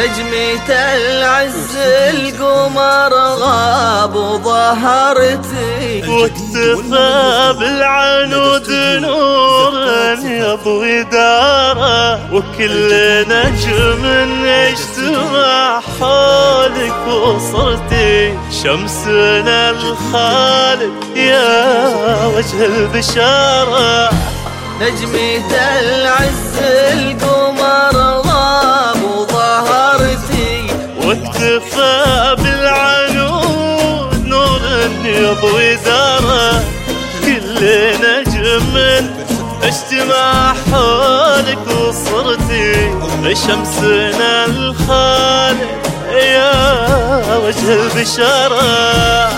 نجمة العز القمر غاب وظهرتي، واكتفى بالعنود نور يضوي داره، وكل نجم يجتمع حولك وصرتي شمسنا الخالد يا وجه البشارة. نجمة العز القمر غاب وظهرتي، واكتفى بالعنود نور يضوي داره، كل نجم اجتمع حولك وصرتي شمسنا الخالد يا وجه البشارة.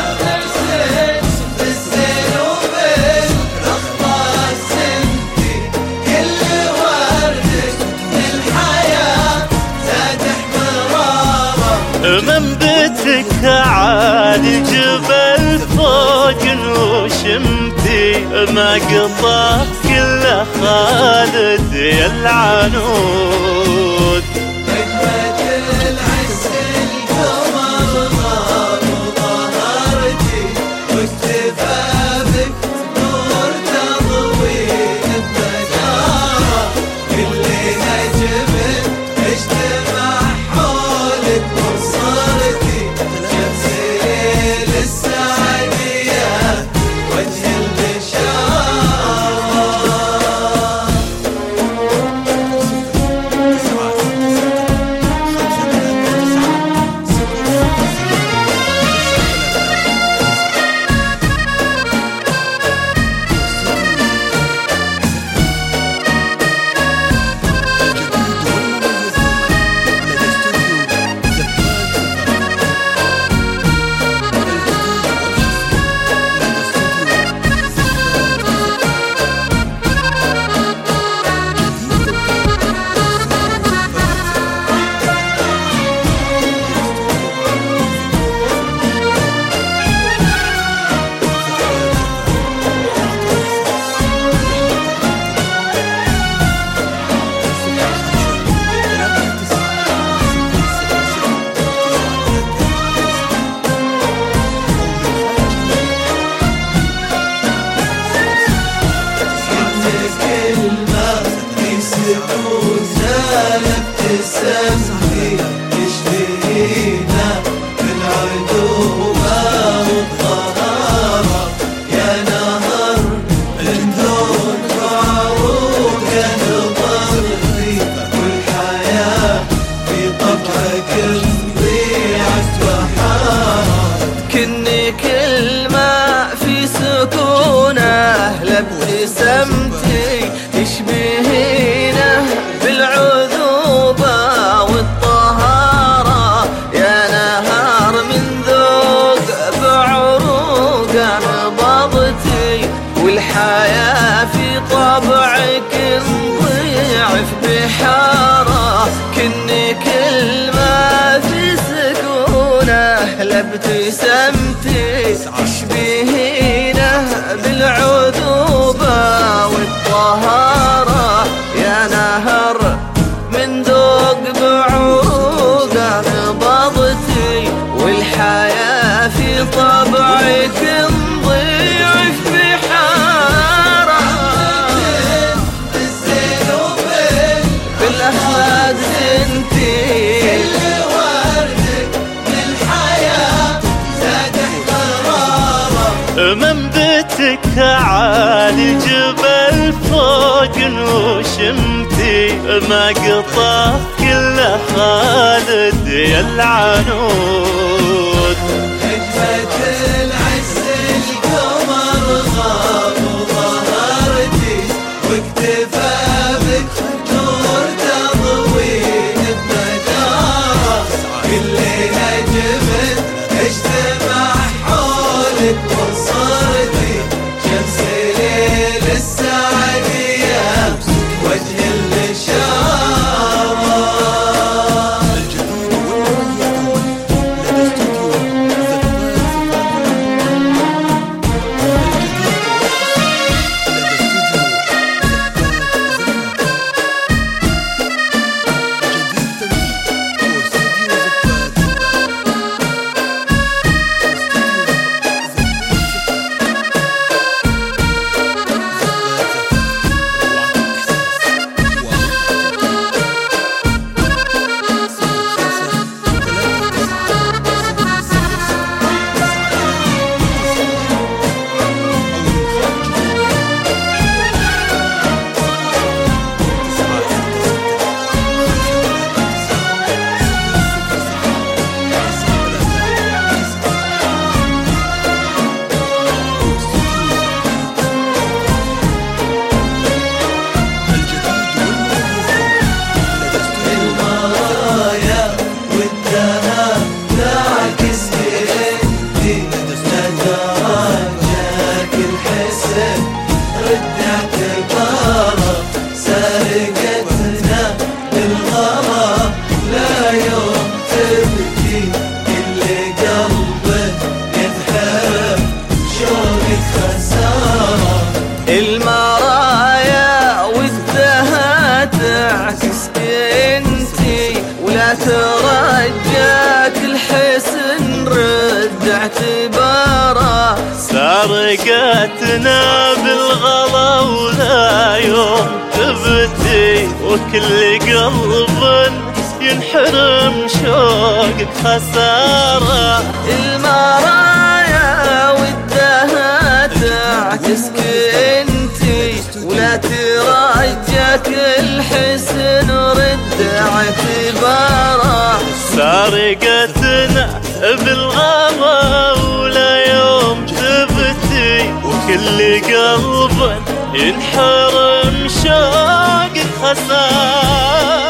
منبتك عالي جبل فوق وشمتي، ما قطع كله خالد يا العنود. نجمة العز القمر غاب وظهرتي، واكتفى بك نور تضوي البشارة، كل نجم اجتمع حولك وصرتي شمس ليل السعدية وجه ابتسامتي تشبهينا بالعذوبة والطهارة، يا نهر من دون عروق نظرتي، والحياة في طبعك ضيعت وحارة. كني كل ما في سكونه لابتسامتي تشبهينا بالعذوبة والطهارة، يا نهر من ذوق بعروق نبضتي، والحياة في طبعك نضيعف بحارة. كني كل ما في سكونه لابتسامتي تشبهينا بالعذوبة والطهارة، يا نهر من ذوق بعروق نبضتي، والحياة في طبعك نضيعف بحارة. بالزين وبالأخلاق زنتي، كل وردك بالحياة زاد احترارة. منبتك عالي جبل فوق وشمتي، ما قطع كله خالد يا العنود. نجمة العز القمر غاب وظهرتي، واكتفى بك نور تضوي البشارة، كل نجم اجتمع حولك وصرتي شمس ليل السعدية وجه البشارة. اعتباره. سارقتنا بالغلا ولا يوم تبتي، وكل قلب ينحرم شوق خسارة. المرايا ودها تعكسك انتي، ولا تراجعك الحسن رد اعتباره. سارقتنا بالغلا ولا يوم تبتي، وكل قلب ينحرم شوق خسارة.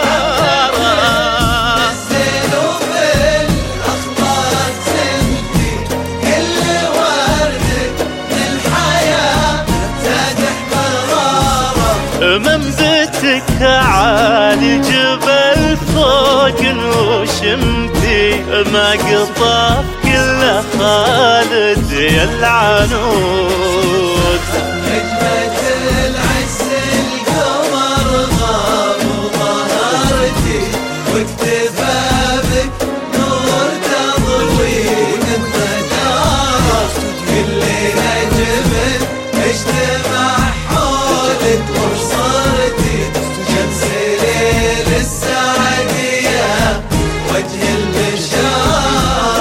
منبتك عالي جبل فوق وشمتي، ما قطف كله خالد يا العنود. نجمة العز القمر غاب وظهرتي، واكتفى بك نور تضوين النجارة. كل نجم اجتمع حولك وصرتي، شمس ليل السعدية وجه البشارة.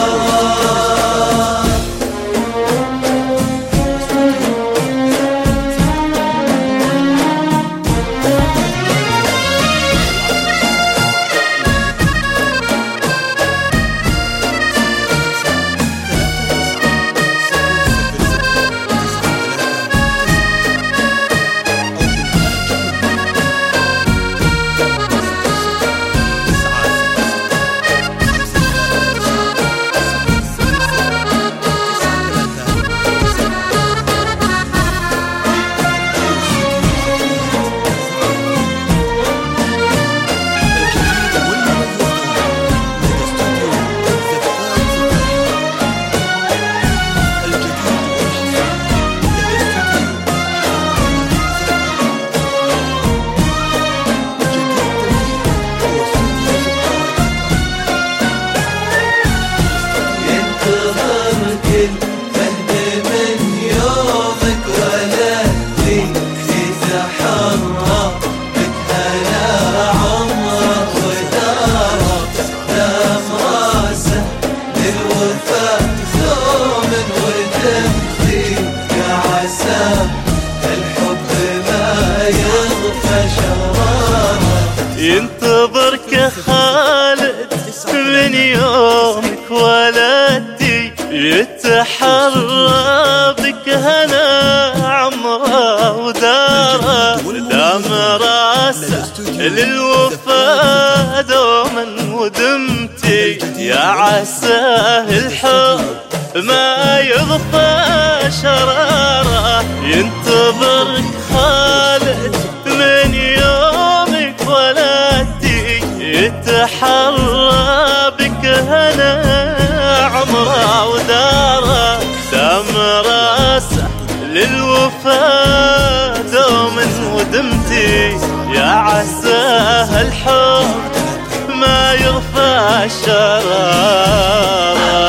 ينتظرك خالد من يومك ولدتي، يتحرى بك هنا عمره وداره. دام راسه للوفا دوما ودمتي، يا عساه الحب ما يغفى شراره. ينتظرك خالد من يومك ولدتي، يتحرى بك هنا عمره وداره. دام راسه للوفا دوما ودمتي، يا عساه الحب ما يغفى الشراره.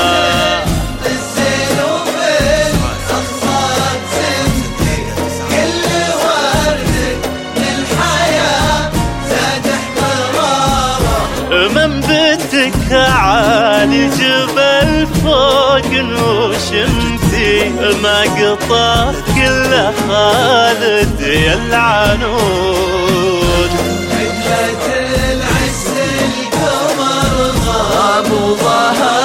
منبتك عالي جبل فوق وشمتي، ما قطف كله خالد يا العنود. نجمة العز القمر غاب وظهر